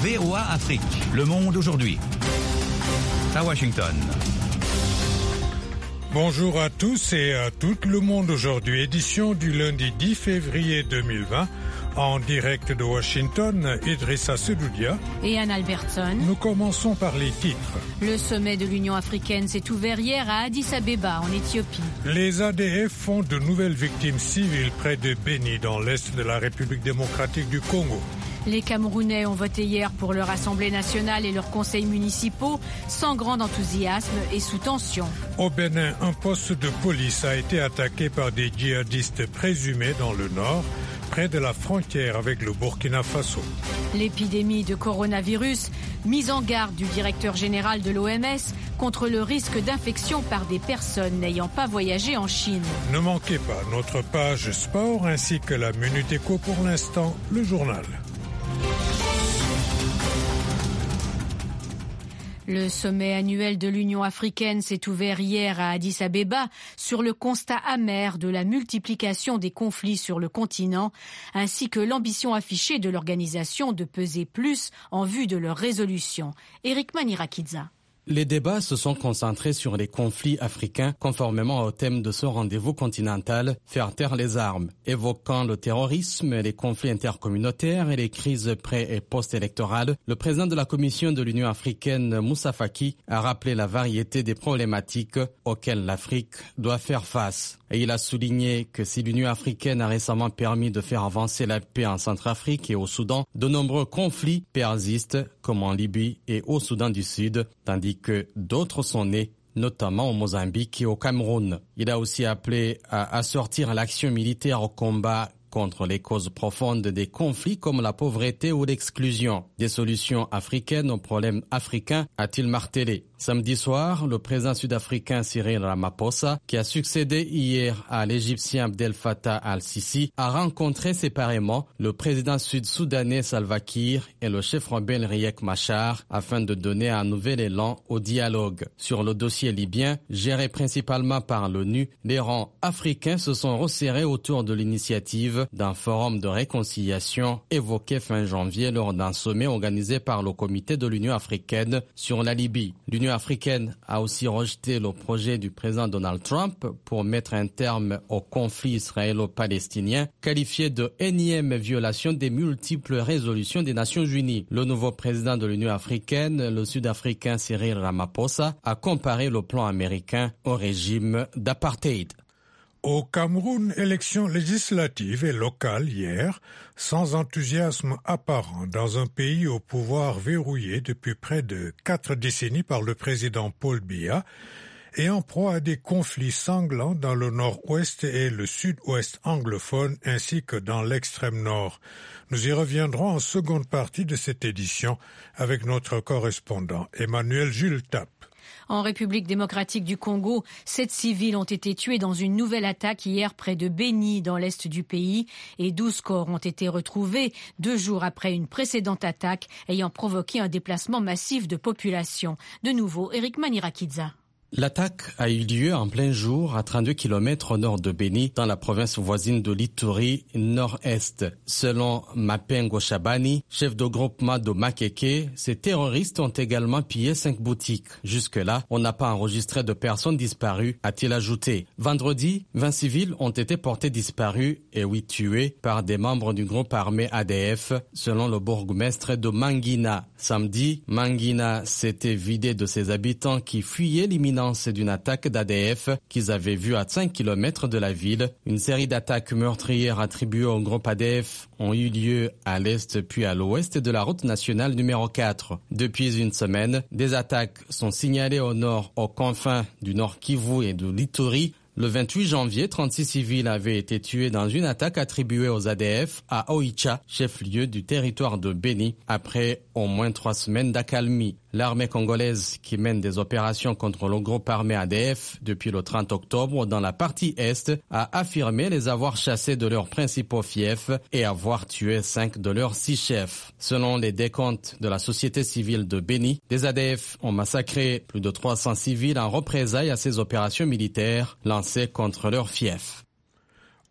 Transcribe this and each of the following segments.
VOA Afrique, le monde aujourd'hui. À Washington. Bonjour à tous et à tout le monde aujourd'hui, édition du lundi 10 février 2020. En direct de Washington, Idrissa Sedoudia et Anne Albertson. Nous commençons par les titres. Le sommet de l'Union africaine s'est ouvert hier à Addis Abeba, en Éthiopie. Les ADF font de nouvelles victimes civiles près de Beni, dans l'est de la République démocratique du Congo. Les Camerounais ont voté hier pour leur Assemblée nationale et leurs conseils municipaux, sans grand enthousiasme et sous tension. Au Bénin, un poste de police a été attaqué par des djihadistes présumés dans le nord, près de la frontière avec le Burkina Faso. L'épidémie de coronavirus, mise en garde du directeur général de l'OMS contre le risque d'infection par des personnes n'ayant pas voyagé en Chine. Ne manquez pas notre page sport ainsi que la Minute Éco pour l'instant, le journal. Le sommet annuel de l'Union africaine s'est ouvert hier à Addis Abeba sur le constat amer de la multiplication des conflits sur le continent, ainsi que l'ambition affichée de l'organisation de peser plus en vue de leur résolution. Eric Manirakidza. Les débats se sont concentrés sur les conflits africains, conformément au thème de ce rendez-vous continental, faire taire les armes, évoquant le terrorisme, les conflits intercommunautaires et les crises pré- et post-électorales. Le président de la Commission de l'Union africaine, Moussa Faki, a rappelé la variété des problématiques auxquelles l'Afrique doit faire face. Et il a souligné que si l'Union africaine a récemment permis de faire avancer la paix en Centrafrique et au Soudan, de nombreux conflits persistent, comme en Libye et au Soudan du Sud, tandis que d'autres sont nés, notamment au Mozambique et au Cameroun. Il a aussi appelé à assortir l'action militaire au combat contre les causes profondes des conflits comme la pauvreté ou l'exclusion. Des solutions africaines aux problèmes africains, a-t-il martelé. Samedi soir, le président sud-africain Cyril Ramaphosa, qui a succédé hier à l'Égyptien Abdel Fattah al-Sisi, a rencontré séparément le président sud-soudanais Salva Kiir et le chef rebelle Riek Machar afin de donner un nouvel élan au dialogue. Sur le dossier libyen, géré principalement par l'ONU, les rangs africains se sont resserrés autour de l'initiative d'un forum de réconciliation évoqué fin janvier lors d'un sommet organisé par le comité de l'Union africaine sur la Libye. L'Union africaine a aussi rejeté le projet du président Donald Trump pour mettre un terme au conflit israélo-palestinien, qualifié de énième violation des multiples résolutions des Nations Unies. Le nouveau président de l'Union africaine, le Sud-Africain Cyril Ramaphosa, a comparé le plan américain au régime d'apartheid. Au Cameroun, élections législatives et locales hier, sans enthousiasme apparent dans un pays au pouvoir verrouillé depuis près de 4 décennies par le président Paul Biya et en proie à des conflits sanglants dans le nord-ouest et le sud-ouest anglophone ainsi que dans l'extrême nord. Nous y reviendrons en seconde partie de cette édition avec notre correspondant Emmanuel Jules Tapp. En République démocratique du Congo, 7 civils ont été tués dans une nouvelle attaque hier près de Beni, dans l'est du pays, et 12 corps ont été retrouvés 2 jours après une précédente attaque ayant provoqué un déplacement massif de population. De nouveau, Eric Manirakidza. L'attaque a eu lieu en plein jour à 32 km au nord de Beni, dans la province voisine de l'Ituri, nord-est. Selon Mapengo Shabani, chef de groupement de Makeke, ces terroristes ont également pillé 5 boutiques. Jusque-là, on n'a pas enregistré de personnes disparues, a-t-il ajouté. Vendredi, 20 civils ont été portés disparus et 8 tués par des membres du groupe armé ADF, selon le bourgmestre de Mangina. Samedi, Mangina s'était vidé de ses habitants qui fuyaient l'imminence d'une attaque d'ADF qu'ils avaient vue à 5 km de la ville. Une série d'attaques meurtrières attribuées au groupe ADF ont eu lieu à l'est puis à l'ouest de la route nationale numéro 4. Depuis une semaine, des attaques sont signalées au nord, aux confins du Nord Kivu et de l'Ituri. Le 28 janvier, 36 civils avaient été tués dans une attaque attribuée aux ADF à Oicha, chef-lieu du territoire de Beni, après au moins 3 semaines d'accalmie. L'armée congolaise, qui mène des opérations contre le groupe armé ADF depuis le 30 octobre dans la partie est, a affirmé les avoir chassés de leurs principaux fiefs et avoir tué 5 de leurs 6 chefs. Selon les décomptes de la société civile de Beni, les ADF ont massacré plus de 300 civils en représailles à ces opérations militaires lancées contre leurs fiefs.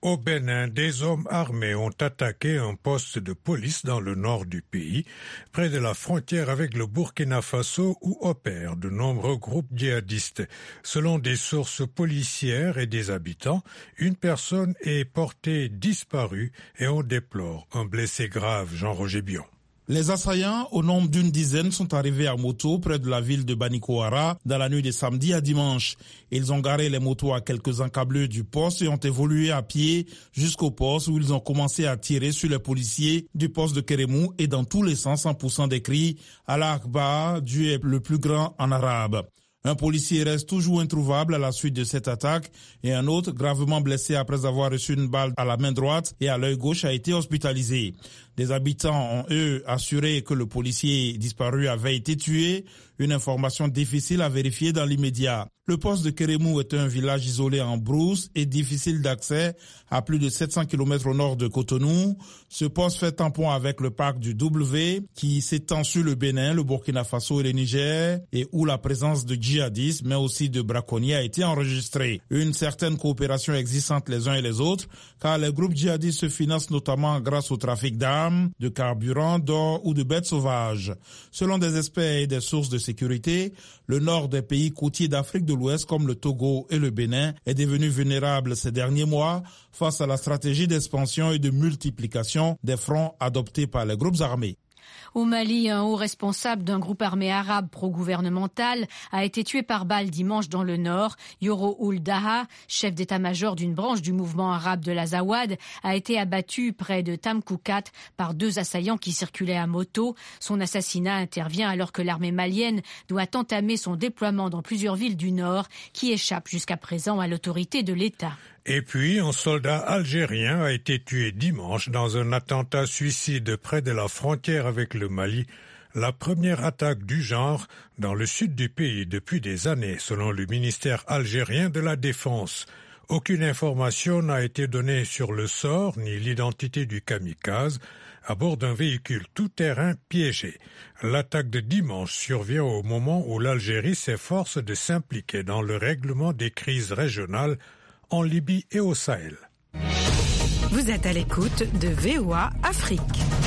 Au Bénin, des hommes armés ont attaqué un poste de police dans le nord du pays, près de la frontière avec le Burkina Faso où opèrent de nombreux groupes djihadistes. Selon des sources policières et des habitants, une personne est portée disparue et on déplore un blessé grave, Jean-Roger Bion. Les assaillants, au nombre d'une dizaine, sont arrivés à moto près de la ville de Banikoara dans la nuit de samedi à dimanche. Ils ont garé les motos à quelques encablures du poste et ont évolué à pied jusqu'au poste où ils ont commencé à tirer sur les policiers du poste de Kérémou et dans tous les sens en poussant des cris « Allah Akbar », Dieu est le plus grand en arabe. Un policier reste toujours introuvable à la suite de cette attaque et un autre, gravement blessé après avoir reçu une balle à la main droite et à l'œil gauche, a été hospitalisé. Des habitants ont, eux, assuré que le policier disparu avait été tué, une information difficile à vérifier dans l'immédiat. Le poste de Kérémou est un village isolé en brousse et difficile d'accès à plus de 700 km au nord de Cotonou. Ce poste fait tampon avec le parc du W qui s'étend sur le Bénin, le Burkina Faso et le Niger et où la présence de djihadistes mais aussi de braconniers a été enregistrée. Une certaine coopération existe entre les uns et les autres car les groupes djihadistes se financent notamment grâce au trafic d'armes, de carburant, d'or ou de bêtes sauvages. Selon des experts et des sources de sécurité, le nord des pays côtiers d'Afrique de l'Ouest comme le Togo et le Bénin est devenu vulnérable ces derniers mois face à la stratégie d'expansion et de multiplication des fronts adoptés par les groupes armés. Au Mali, un haut responsable d'un groupe armé arabe pro-gouvernemental a été tué par balle dimanche dans le nord. Yoro Ould Daha, chef d'état-major d'une branche du mouvement arabe de l'Azawad, a été abattu près de Tamkoukat par deux assaillants qui circulaient à moto. Son assassinat intervient alors que l'armée malienne doit entamer son déploiement dans plusieurs villes du nord qui échappent jusqu'à présent à l'autorité de l'État. Et puis, un soldat algérien a été tué dimanche dans un attentat suicide près de la frontière avec le Mali, la première attaque du genre dans le sud du pays depuis des années, selon le ministère algérien de la Défense. Aucune information n'a été donnée sur le sort ni l'identité du kamikaze à bord d'un véhicule tout-terrain piégé. L'attaque de dimanche survient au moment où l'Algérie s'efforce de s'impliquer dans le règlement des crises régionales en Libye et au Sahel. Vous êtes à l'écoute de VOA Afrique.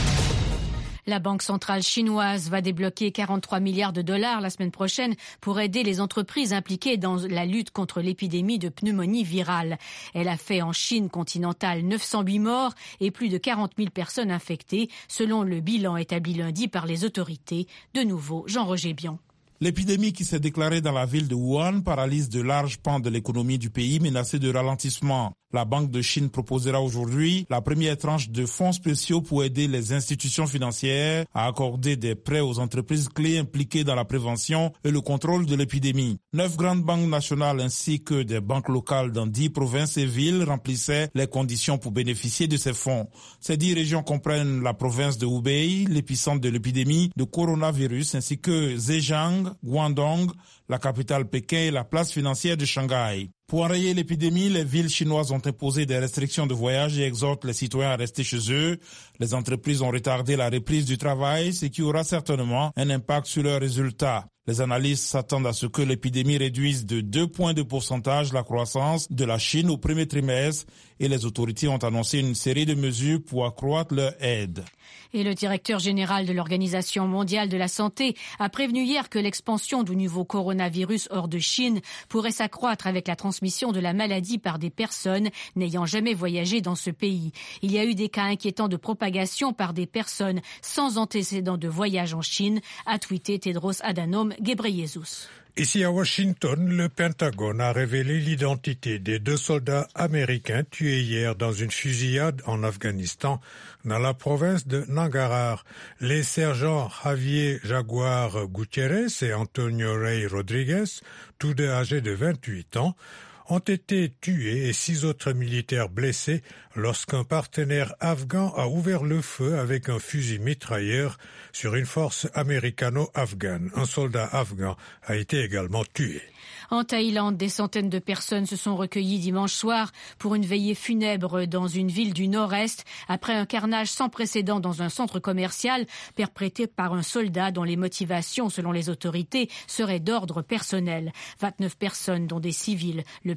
La Banque centrale chinoise va débloquer 43 milliards de dollars la semaine prochaine pour aider les entreprises impliquées dans la lutte contre l'épidémie de pneumonie virale. Elle a fait en Chine continentale 908 morts et plus de 40 000 personnes infectées, selon le bilan établi lundi par les autorités. De nouveau, Jean-Roger Bion. L'épidémie qui s'est déclarée dans la ville de Wuhan paralyse de larges pans de l'économie du pays menacée de ralentissement. La Banque de Chine proposera aujourd'hui la première tranche de fonds spéciaux pour aider les institutions financières à accorder des prêts aux entreprises clés impliquées dans la prévention et le contrôle de l'épidémie. 9 grandes banques nationales ainsi que des banques locales dans 10 provinces et villes remplissaient les conditions pour bénéficier de ces fonds. Ces 10 régions comprennent la province de Hubei, l'épicentre de l'épidémie de coronavirus, ainsi que Zhejiang, Guangdong, la capitale Pékin et la place financière de Shanghai. Pour enrayer l'épidémie, les villes chinoises ont imposé des restrictions de voyage et exhortent les citoyens à rester chez eux. Les entreprises ont retardé la reprise du travail, ce qui aura certainement un impact sur leurs résultats. Les analystes s'attendent à ce que l'épidémie réduise de 2 points de pourcentage la croissance de la Chine au premier trimestre et les autorités ont annoncé une série de mesures pour accroître leur aide. Et le directeur général de l'Organisation mondiale de la santé a prévenu hier que l'expansion du nouveau coronavirus hors de Chine pourrait s'accroître avec la transmission de la maladie par des personnes n'ayant jamais voyagé dans ce pays. Il y a eu des cas inquiétants de propagation par des personnes sans antécédent de voyage en Chine, a tweeté Tedros Adhanom Ghebreyesus. Ici à Washington, le Pentagone a révélé l'identité des 2 soldats américains tués hier dans une fusillade en Afghanistan, dans la province de Nangarhar. Les sergents Javier Jaguar Gutiérrez et Antonio Rey Rodriguez, tous deux âgés de 28 ans, ont été tués et 6 autres militaires blessés lorsqu'un partenaire afghan a ouvert le feu avec un fusil mitrailleur sur une force américano-afghane. Un soldat afghan a été également tué. En Thaïlande, des centaines de personnes se sont recueillies dimanche soir pour une veillée funèbre dans une ville du nord-est après un carnage sans précédent dans un centre commercial perpétré par un soldat dont les motivations, selon les autorités, seraient d'ordre personnel. 29 personnes, dont des civils, le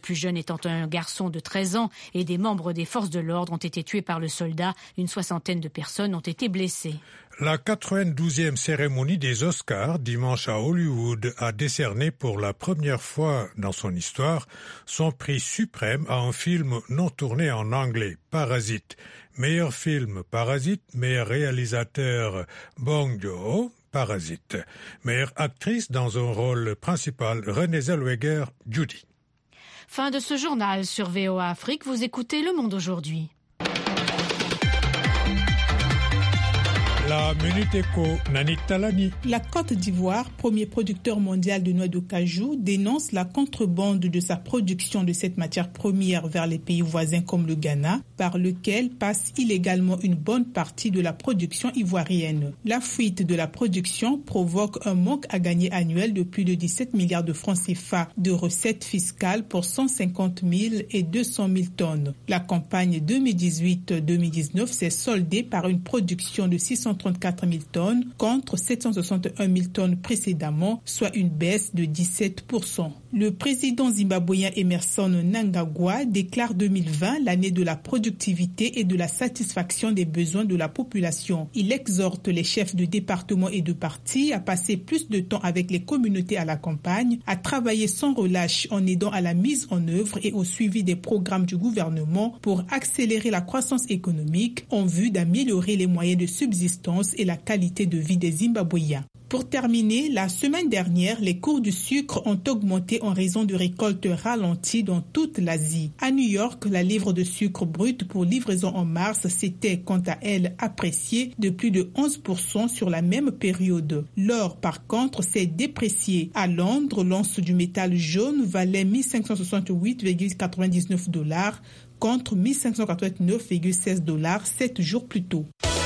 plus jeune étant un garçon de 13 ans, et des membres des forces de l'ordre ont été tués par le soldat. Une 60aine de personnes ont été blessées. La 92e cérémonie des Oscars, dimanche à Hollywood, a décerné pour la première fois dans son histoire son prix suprême à un film non tourné en anglais, Parasite. Meilleur film, Parasite. Meilleur réalisateur, Bong Joon-ho, Parasite. Meilleure actrice dans un rôle principal, Renée Zellweger, Judy. Fin de ce journal sur VOA Afrique. Vous écoutez Le Monde aujourd'hui. La Minute Éco, Nani Talani. La Côte d'Ivoire, premier producteur mondial de noix de cajou, dénonce la contrebande de sa production de cette matière première vers les pays voisins comme le Ghana, par lequel passe illégalement une bonne partie de la production ivoirienne. La fuite de la production provoque un manque à gagner annuel de plus de 17 milliards de francs CFA de recettes fiscales pour 150 000 et 200 000 tonnes. La campagne 2018-2019 s'est soldée par une production de 634 000 tonnes contre 761 000 tonnes précédemment, soit une baisse de 17%. Le président zimbabwéen Emmerson Mnangagwa déclare 2020 l'année de la productivité et de la satisfaction des besoins de la population. Il exhorte les chefs de département et de partis à passer plus de temps avec les communautés à la campagne, à travailler sans relâche en aidant à la mise en œuvre et au suivi des programmes du gouvernement pour accélérer la croissance économique en vue d'améliorer les moyens de subsistance et la qualité de vie des Zimbabwéens. Pour terminer, la semaine dernière, les cours du sucre ont augmenté en raison de récoltes ralenties dans toute l'Asie. À New York, la livre de sucre brut pour livraison en mars s'était quant à elle appréciée de plus de 11% sur la même période. L'or, par contre, s'est déprécié. À Londres, l'once du métal jaune valait 1568,99 $ contre 1589,16 $ 7 jours plus tôt.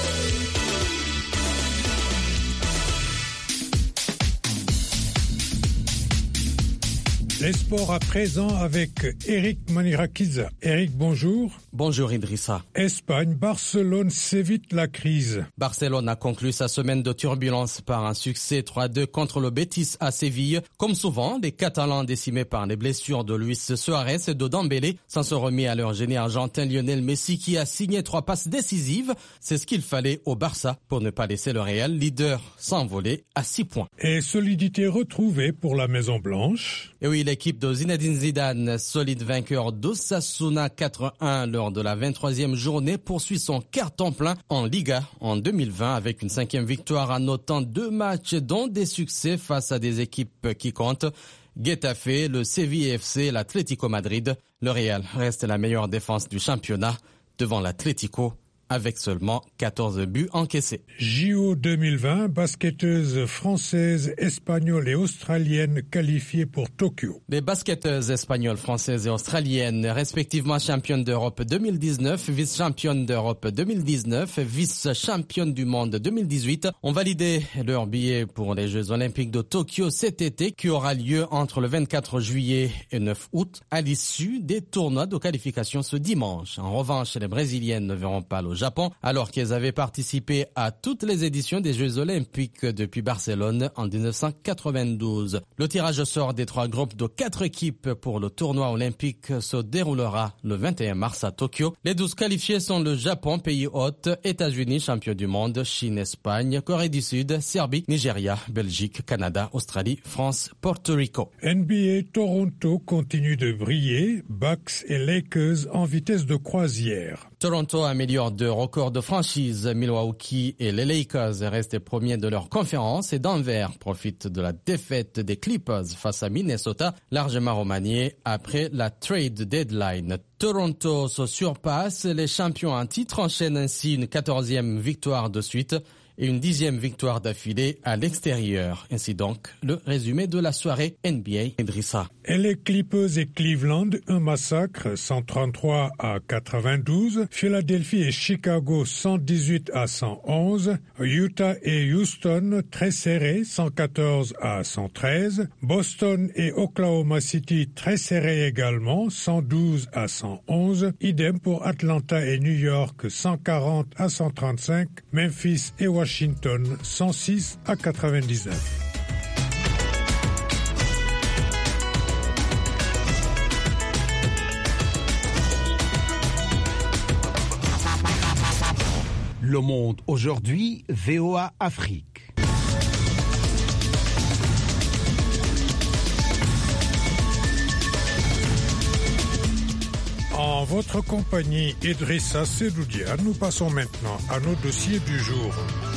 Les sports à présent avec Eric Manirakiza. Eric, bonjour. Bonjour Idrissa. Espagne, Barcelone s'évite la crise. Barcelone a conclu sa semaine de turbulence par un succès 3-2 contre le Betis à Séville. Comme souvent, les Catalans décimés par les blessures de Luis Suarez et de Dembélé s'en sont remis à leur génie argentin Lionel Messi qui a signé 3 passes décisives. C'est ce qu'il fallait au Barça pour ne pas laisser le Real leader s'envoler à 6 points. Et solidité retrouvée pour la Maison Blanche. Et oui, l'équipe de Zinedine Zidane, solide vainqueur d'Osasuna 4-1 lors de la 23e journée, poursuit son carton plein en Liga en 2020 avec une 5e victoire en notant 2 matchs dont des succès face à des équipes qui comptent. Getafe, le Séville FC, l'Atlético Madrid. Le Real reste la meilleure défense du championnat devant l'Atlético, avec seulement 14 buts encaissés. JO 2020, basketteuses françaises, espagnoles et australiennes qualifiées pour Tokyo. Les basketteuses espagnoles, françaises et australiennes, respectivement championnes d'Europe 2019, vice-championnes d'Europe 2019, vice-championnes du monde 2018, ont validé leur billet pour les Jeux Olympiques de Tokyo cet été, qui aura lieu entre le 24 juillet et 9 août, à l'issue des tournois de qualification ce dimanche. En revanche, les Brésiliennes ne verront pas le Japon, alors qu'elles avaient participé à toutes les éditions des Jeux Olympiques depuis Barcelone en 1992. Le tirage au sort des 3 groupes de 4 équipes pour le tournoi olympique se déroulera le 21 mars à Tokyo. Les 12 qualifiés sont le Japon, pays hôte, États-Unis, champion du monde, Chine, Espagne, Corée du Sud, Serbie, Nigeria, Belgique, Canada, Australie, France, Porto Rico. NBA, Toronto continue de briller, Bucks et Lakers en vitesse de croisière. Toronto améliore 2 records de franchise. Milwaukee et les Lakers restent premiers de leur conférence et Denver profite de la défaite des Clippers face à Minnesota, largement remaniée après la trade deadline. Toronto se surpasse, les champions en titre enchaînent ainsi une 14e victoire de suite et une 10e victoire d'affilée à l'extérieur. Ainsi donc, le résumé de la soirée NBA. Idrissa. Et les Clippers et Cleveland, un massacre, 133 à 92. Philadelphie et Chicago, 118 à 111. Utah et Houston, très serré, 114 à 113. Boston et Oklahoma City, très serré également, 112 à 111. Idem pour Atlanta et New York, 140 à 135. Memphis et Washington, 106 à 99. Le Monde aujourd'hui, VOA Afrique. En votre compagnie, Idrissa Sedoudia, nous passons maintenant à nos dossiers du jour.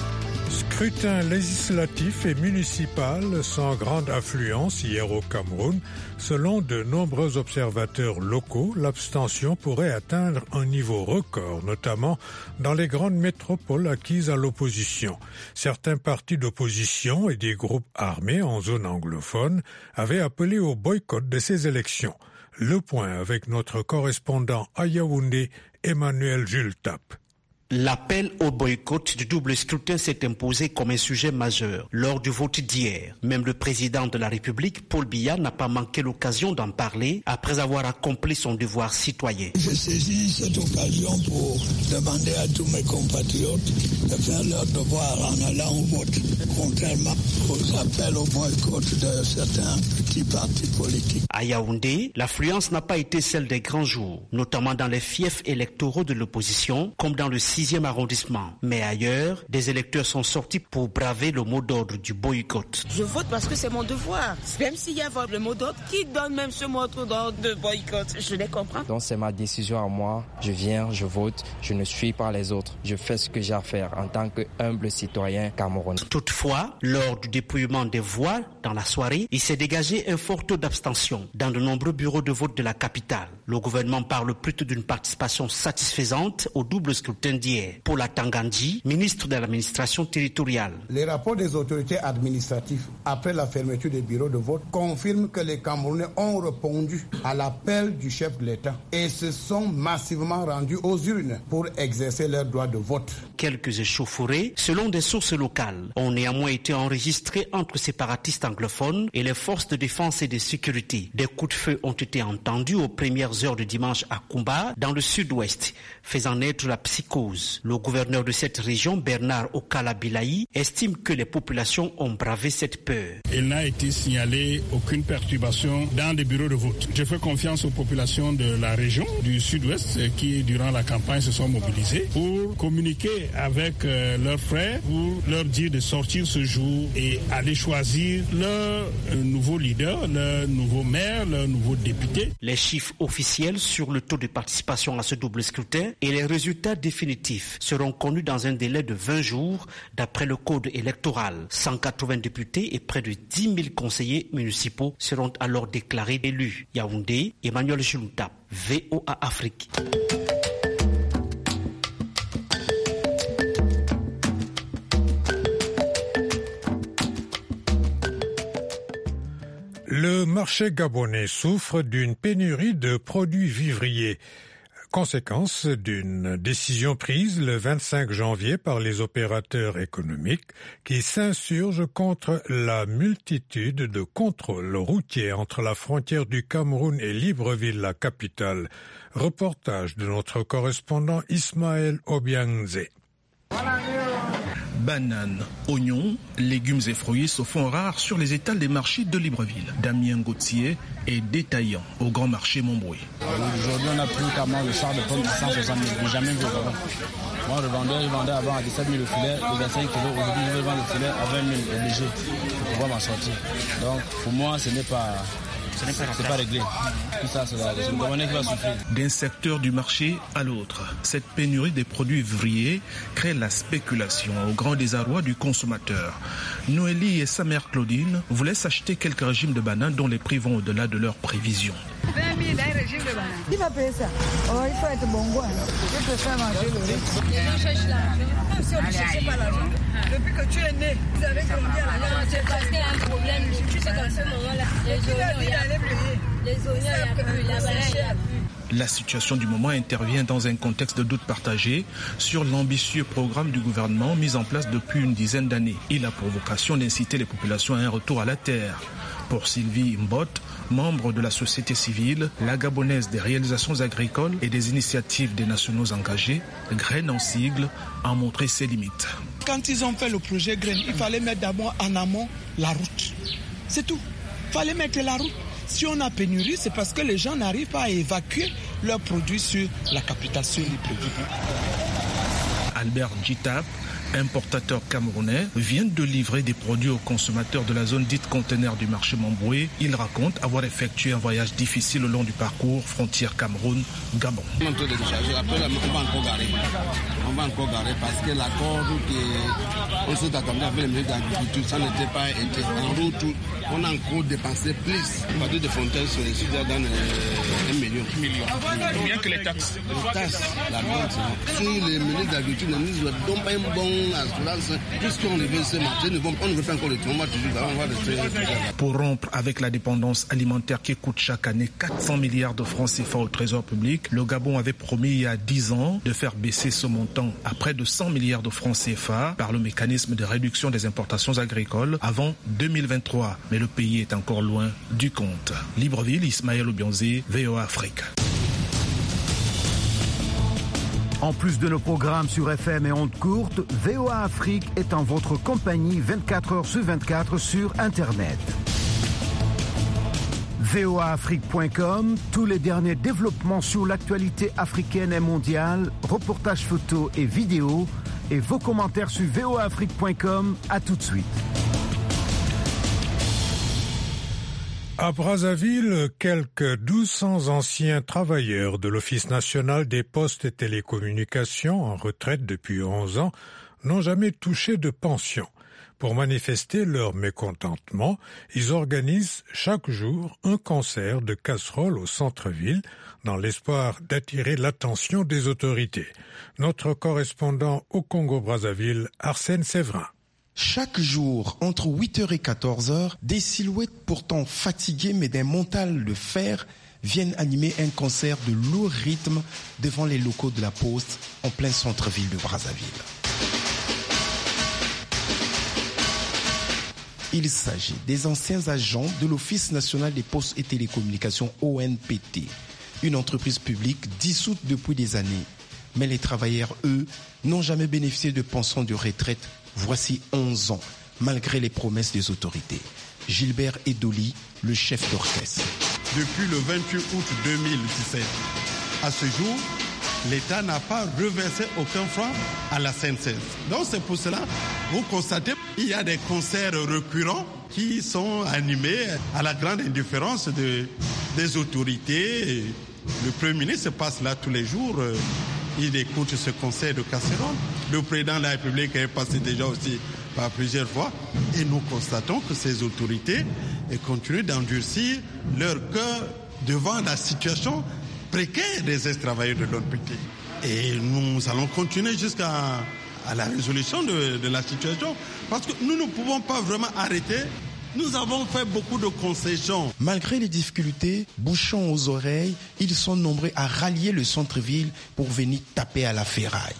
Scrutin législatif et municipal sans grande affluence hier au Cameroun. Selon de nombreux observateurs locaux, l'abstention pourrait atteindre un niveau record, notamment dans les grandes métropoles acquises à l'opposition. Certains partis d'opposition et des groupes armés en zone anglophone avaient appelé au boycott de ces élections. Le point avec notre correspondant à Yaoundé, Emmanuel Jultap. L'appel au boycott du double scrutin s'est imposé comme un sujet majeur lors du vote d'hier. Même le président de la République, Paul Biya, n'a pas manqué l'occasion d'en parler après avoir accompli son devoir citoyen. Je saisis cette occasion pour demander à tous mes compatriotes de faire leur devoir en allant au vote, contrairement aux appels au boycott de certains petits partis politiques. À Yaoundé, l'affluence n'a pas été celle des grands jours, notamment dans les fiefs électoraux de l'opposition, comme dans le 6e arrondissement. Mais ailleurs, des électeurs sont sortis pour braver le mot d'ordre du boycott. Je vote parce que c'est mon devoir. Même s'il y a le mot d'ordre, qui donne même ce mot d'ordre de boycott? Je les comprends. Donc c'est ma décision à moi. Je viens, je vote, je ne suis pas les autres. Je fais ce que j'ai à faire en tant que humble citoyen camerounais. Toutefois, lors du dépouillement des voix dans la soirée, il s'est dégagé un fort taux d'abstention dans de nombreux bureaux de vote de la capitale. Le gouvernement parle plutôt d'une participation satisfaisante au double scrutin d'hier. Paul Atangandji, ministre de l'administration territoriale. Les rapports des autorités administratives après la fermeture des bureaux de vote confirment que les Camerounais ont répondu à l'appel du chef de l'État et se sont massivement rendus aux urnes pour exercer leur droit de vote. Quelques échauffourées, selon des sources locales, ont néanmoins été enregistrées entre séparatistes anglophones et les forces de défense et de sécurité. Des coups de feu ont été entendus aux premières heures de dimanche à Kumba, dans le sud-ouest, faisant naître la psychose. Le gouverneur de cette région, Bernard Okala-Bilaï, estime que les populations ont bravé cette peur. Il n'a été signalé aucune perturbation dans les bureaux de vote. Je fais confiance aux populations de la région du sud-ouest qui, durant la campagne, se sont mobilisées pour communiquer avec leurs frères, pour leur dire de sortir ce jour et aller choisir leur nouveau leader, leur nouveau maire, leur nouveau député. Les chiffres officiels sur le taux de participation à ce double scrutin et les résultats définitifs seront connus dans un délai de 20 jours d'après le code électoral. 180 députés et près de 10 000 conseillers municipaux seront alors déclarés élus. Yaoundé, Emmanuel Jultap, VOA Afrique. Le marché gabonais souffre d'une pénurie de produits vivriers. Conséquence d'une décision prise le 25 janvier par les opérateurs économiques qui s'insurgent contre la multitude de contrôles routiers entre la frontière du Cameroun et Libreville, la capitale. Reportage de notre correspondant Ismaël Obiangze. Bananes, oignons, légumes et fruits se font rares sur les étals des marchés de Libreville. Damien Gauthier est détaillant au grand marché Montbrouille. Aujourd'hui, on a pris carrément le sac de pommes à 160 000. Je n'ai jamais vu avant. Moi, je vendais avant à 17 000 le filet, de 25 kg. Aujourd'hui, je vais vendre le filet à 20 000 léger pour pouvoir m'en sortir. Donc, pour moi, ce n'est pas réglé. Tout ça, c'est le Gabonais qui va souffrir. D'un secteur du marché à l'autre, cette pénurie des produits vivriers crée la spéculation au grand désarroi du consommateur. Noélie et sa mère Claudine voulaient s'acheter quelques régimes de bananes dont les prix vont au-delà de leurs prévisions. 20 000 un régime de bananes. Qui va payer ça? Oh, il faut être bon goût. Je préfère manger le riz. Les gens cherchent l'argent. Même si on ne cherche pas l'argent. Depuis que tu es né, vous avez grandi à la c'est parce qu'il y a un problème. Tu sais qu'à ce moment-là, les oignons, il n'y a plus, la banane, il n'y a plus. La situation du moment intervient dans un contexte de doute partagé sur l'ambitieux programme du gouvernement mis en place depuis une dizaine d'années. Il a pour vocation d'inciter les populations à un retour à la terre. Pour Sylvie Mbot, membre de la société civile, la gabonaise des réalisations agricoles et des initiatives des nationaux engagés, Graines en sigle, a montré ses limites. Quand ils ont fait le projet Graines, il fallait mettre d'abord en amont la route. C'est tout. Il fallait mettre la route. Si on a pénurie, c'est parce que les gens n'arrivent pas à évacuer leurs produits sur la capitale, sur les produits. Albert Djitap, importateur camerounais, vient de livrer des produits aux consommateurs de la zone dite conteneur du marché Mamboué. Il raconte avoir effectué un voyage difficile au long du parcours frontière Cameroun-Gabon. On va encore garer parce que l'accord qu'on s'est attendu avec les ministres d'Agriculture, ça n'était pas été en route. On a encore dépensé plus. On va dire des frontières sur les sujets dans 1 million. Combien que les taxes? Les taxes, la vente. Si les ministres d'Agriculture ne nous donnent pas une bonne assurance, puisqu'on veut ce marché, on ne veut pas encore le tour, on va rester. Pour rompre avec la dépendance alimentaire qui coûte chaque année 400 milliards de francs CFA au trésor public, le Gabon avait promis il y a 10 ans de faire baisser ce montant à près de 100 milliards de francs CFA par le mécanisme de réduction des importations agricoles avant 2023. Mais le pays est encore loin du compte. Libreville, Ismaël Obionzé, VOA Afrique. En plus de nos programmes sur FM et ondes courtes, VOA Afrique est en votre compagnie 24 heures sur 24 sur Internet. voaafrique.com, tous les derniers développements sur l'actualité africaine et mondiale, reportages photos et vidéos, et vos commentaires sur voaafrique.com. À tout de suite. À Brazzaville, quelques 1200 anciens travailleurs de l'Office national des postes et télécommunications, en retraite depuis 11 ans, n'ont jamais touché de pension. Pour manifester leur mécontentement, ils organisent chaque jour un concert de casseroles au centre-ville dans l'espoir d'attirer l'attention des autorités. Notre correspondant au Congo-Brazzaville, Arsène Séverin. Chaque jour, entre 8h et 14h, des silhouettes pourtant fatiguées mais d'un mental de fer viennent animer un concert de lourd rythme devant les locaux de la Poste en plein centre-ville de Brazzaville. Il s'agit des anciens agents de l'Office national des postes et télécommunications ONPT, une entreprise publique dissoute depuis des années. Mais les travailleurs, eux, n'ont jamais bénéficié de pension de retraite. Voici 11 ans, malgré les promesses des autorités. Gilbert Edoli, le chef d'orchestre. Depuis le 28 août 2017, à ce jour, l'État n'a pas reversé aucun franc à la CNCS. Donc c'est pour cela, vous constatez, il y a des concerts récurrents qui sont animés à la grande indifférence des autorités. Le Premier ministre passe là tous les jours. Il écoute ce concert de casserole. Le président de la République est passé déjà aussi par plusieurs fois. Et nous constatons que ces autorités continuent d'endurcir leur cœur devant la situation précaire des ex-travailleurs de l'ONPT. Et nous allons continuer jusqu'à la résolution de la situation. Parce que nous ne pouvons pas vraiment arrêter. Nous avons fait beaucoup de concessions. Malgré les difficultés, bouchons aux oreilles, ils sont nombreux à rallier le centre-ville pour venir taper à la ferraille.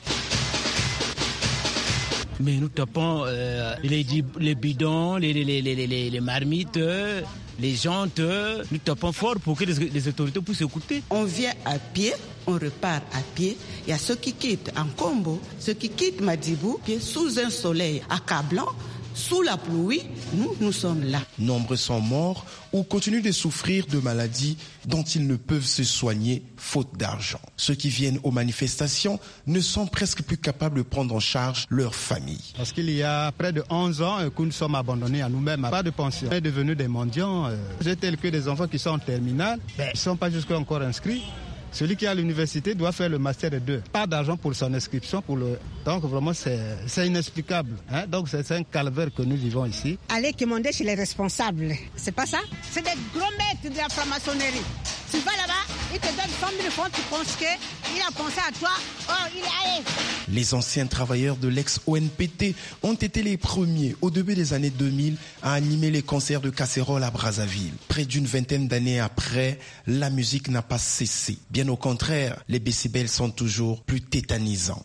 Mais nous tapons les bidons, les marmites, les jantes. Nous tapons fort pour que les autorités puissent écouter. On vient à pied, on repart à pied. Il y a ceux qui quittent en Combo, ceux qui quittent Madibou, sous un soleil accablant. Sous la pluie, nous sommes là. Nombreux sont morts ou continuent de souffrir de maladies dont ils ne peuvent se soigner faute d'argent. Ceux qui viennent aux manifestations ne sont presque plus capables de prendre en charge leur famille. Parce qu'il y a près de 11 ans que nous sommes abandonnés à nous-mêmes, pas de pension. On est devenus des mendiants. J'ai tel que des enfants qui sont en terminale, ils ne sont pas jusqu'à encore inscrits. Celui qui est à l'université doit faire le master 2. Pas d'argent pour son inscription. Donc vraiment, c'est inexplicable. Donc c'est un calvaire que nous vivons ici. Allez commander chez les responsables. C'est pas ça? C'est des gros maîtres de la franc-maçonnerie. Tu vas là-bas, ils te donnent 100 000 francs, tu penses qu'il a pensé à toi. Oh, il est allé. Les anciens travailleurs de l'ex-ONPT ont été les premiers, au début des années 2000, à animer les concerts de casseroles à Brazzaville. Près d'une vingtaine d'années après, la musique n'a pas cessé. Bien au contraire, les décibels sont toujours plus tétanisants.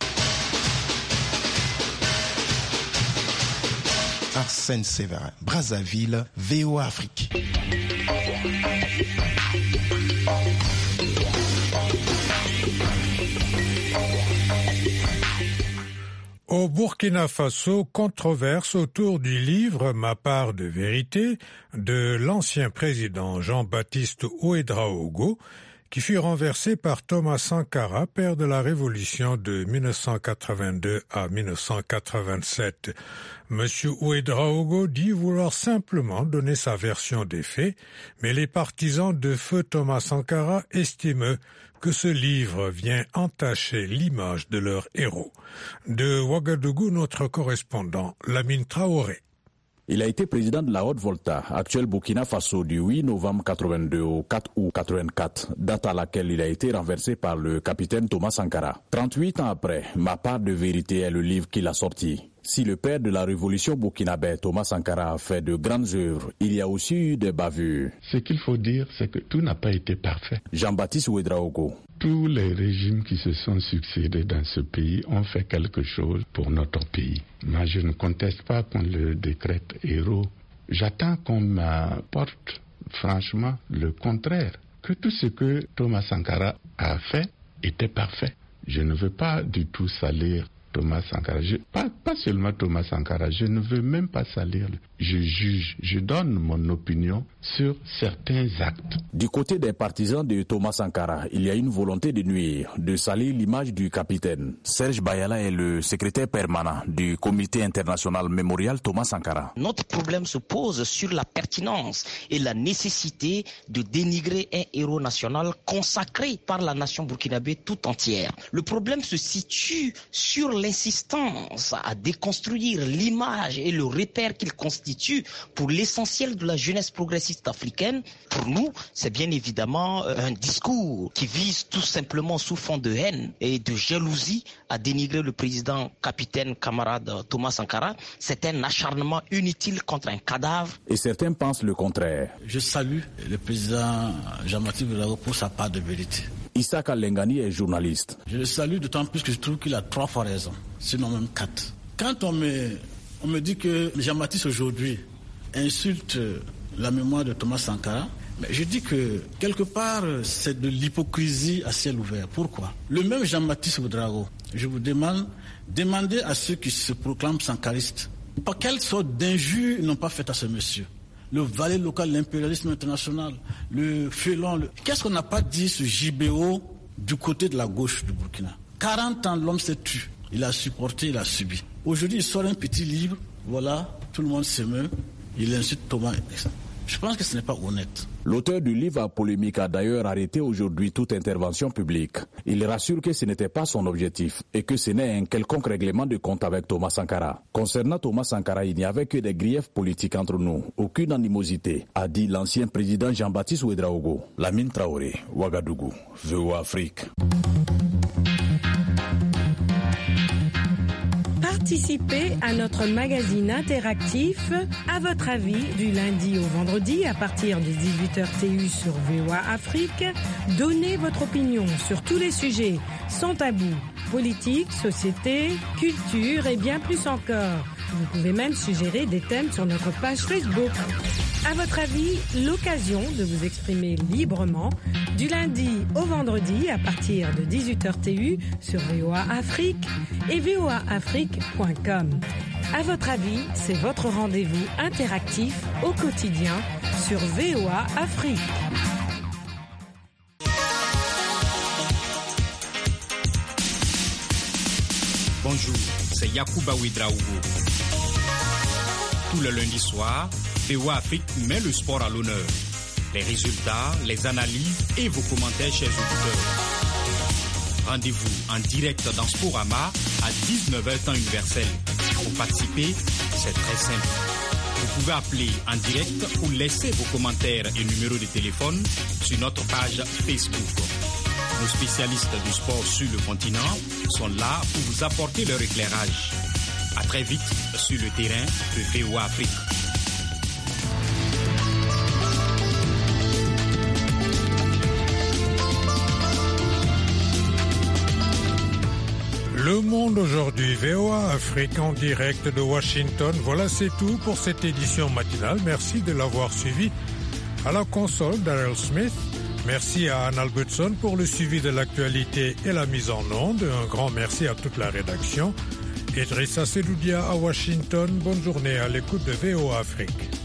Arsène Séverin, Brazzaville, VOA Afrique. Au Burkina Faso, controverse autour du livre « Ma part de vérité » de l'ancien président Jean-Baptiste Ouédraogo, qui fut renversé par Thomas Sankara, père de la révolution de 1982 à 1987. Monsieur Ouédraogo dit vouloir simplement donner sa version des faits, mais les partisans de feu Thomas Sankara estiment que ce livre vient entacher l'image de leur héros. De Ouagadougou, notre correspondant Lamine Traoré. Il a été président de la Haute-Volta, actuel Burkina Faso, du 8 novembre 82 au 4 août 84, date à laquelle il a été renversé par le capitaine Thomas Sankara. 38 ans après, Ma part de vérité est le livre qu'il a sorti. Si le père de la révolution burkinabé, Thomas Sankara, a fait de grandes œuvres, il y a aussi eu des bavures. Ce qu'il faut dire, c'est que tout n'a pas été parfait. Jean-Baptiste Ouédraogo. Tous les régimes qui se sont succédés dans ce pays ont fait quelque chose pour notre pays. Moi, je ne conteste pas qu'on le décrète héros. J'attends qu'on m'apporte franchement le contraire. Que tout ce que Thomas Sankara a fait était parfait. Je ne veux pas du tout salir Thomas Sankara. Pas seulement Thomas Sankara, je ne veux même pas salir. Je juge, je donne mon opinion sur certains actes. Du côté des partisans de Thomas Sankara, il y a une volonté de nuire, de salir l'image du capitaine. Serge Bayala est le secrétaire permanent du comité international mémorial Thomas Sankara. Notre problème se pose sur la pertinence et la nécessité de dénigrer un héros national consacré par la nation burkinabé tout entière. Le problème se situe sur l'insistance à déconstruire l'image et le repère qu'il constitue pour l'essentiel de la jeunesse progressiste africaine. Pour nous, c'est bien évidemment un discours qui vise tout simplement sous fond de haine et de jalousie à dénigrer le président capitaine camarade Thomas Sankara. C'est un acharnement inutile contre un cadavre. Et certains pensent le contraire. Je salue le président Jean-Baptiste Ouédraogo pour sa part de vérité. Issaka Lengani est journaliste. Je le salue d'autant plus que je trouve qu'il a 3 fois raison, sinon même 4. Quand on me dit que Jean-Baptiste aujourd'hui insulte la mémoire de Thomas Sankara, mais je dis que quelque part c'est de l'hypocrisie à ciel ouvert. Pourquoi? Le même Jean-Baptiste Ouédraogo, je vous demandez à ceux qui se proclament sankaristes, par quelle sorte d'injures ils n'ont pas fait à ce monsieur? Le valet local, l'impérialisme international, le félon. Qu'est-ce qu'on n'a pas dit ce JBO du côté de la gauche du Burkina? 40 ans, l'homme s'est tué. Il a supporté, il a subi. Aujourd'hui, il sort un petit livre, voilà, tout le monde s'émeut, il insulte Thomas. Je pense que ce n'est pas honnête. L'auteur du livre à polémique a d'ailleurs arrêté aujourd'hui toute intervention publique. Il rassure que ce n'était pas son objectif et que ce n'est un quelconque règlement de compte avec Thomas Sankara. Concernant Thomas Sankara, il n'y avait que des griefs politiques entre nous, aucune animosité, a dit l'ancien président Jean-Baptiste Ouédraogo. Lamine Traoré, Ouagadougou, VOA Afrique. Participez à notre magazine interactif À votre avis du lundi au vendredi à partir de 18h TU sur VOA Afrique. Donnez votre opinion sur tous les sujets sans tabou, politique, société, culture et bien plus encore. Vous pouvez même suggérer des thèmes sur notre page Facebook. À votre avis, l'occasion de vous exprimer librement du lundi au vendredi à partir de 18h TU sur VOA Afrique et voaafrique.com. À votre avis, c'est votre rendez-vous interactif au quotidien sur VOA Afrique. Bonjour, c'est Yacouba Ouédraogo. Tout le lundi soir, VOA Afrique met le sport à l'honneur. Les résultats, les analyses et vos commentaires, chers auditeurs. Rendez-vous en direct dans Sporama à 19h temps universel. Pour participer, c'est très simple. Vous pouvez appeler en direct ou laisser vos commentaires et numéros de téléphone sur notre page Facebook. Nos spécialistes du sport sur le continent sont là pour vous apporter leur éclairage. À très vite sur le terrain de VOA Afrique. Le monde aujourd'hui, VOA Afrique en direct de Washington. Voilà, c'est tout pour cette édition matinale. Merci de l'avoir suivi. À la console, Daryl Smith. Merci à Anne Albertson pour le suivi de l'actualité et la mise en onde. Un grand merci à toute la rédaction. Idrissa Sedoudia à Washington. Bonne journée à l'écoute de VOA Afrique.